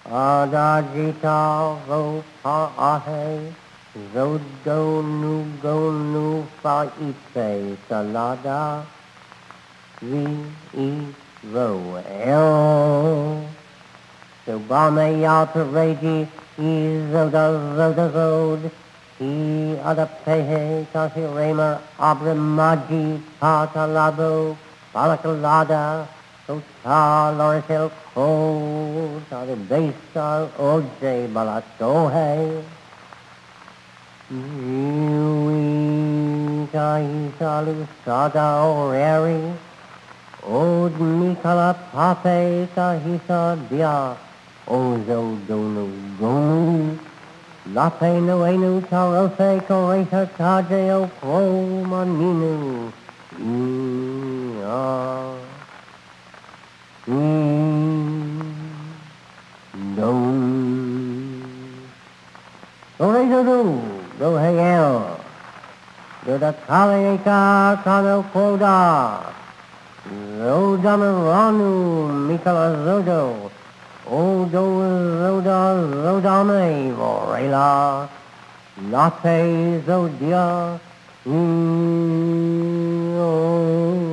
Adagita vo pa ahe, zodo nu fa ipe salada, vi I vo el. So bame ya paregi, I zoda zod, I adapehe tahirema abramaji patalabo, balakalada, Sota Loricel Ko, Tade Besa Oje Balatohe, Yui Kahisalu Sada Oreri, Od Mikala Pape Kahisa Dia, Ozo Donu Gonu, Lape Noenu Tarofe Koreta Tajeo Pro Maninu, Ia. Do hegel, do da kaleka kano koda, do damaranu mikala zodo, o do zoda zodame vorela, lape zodia,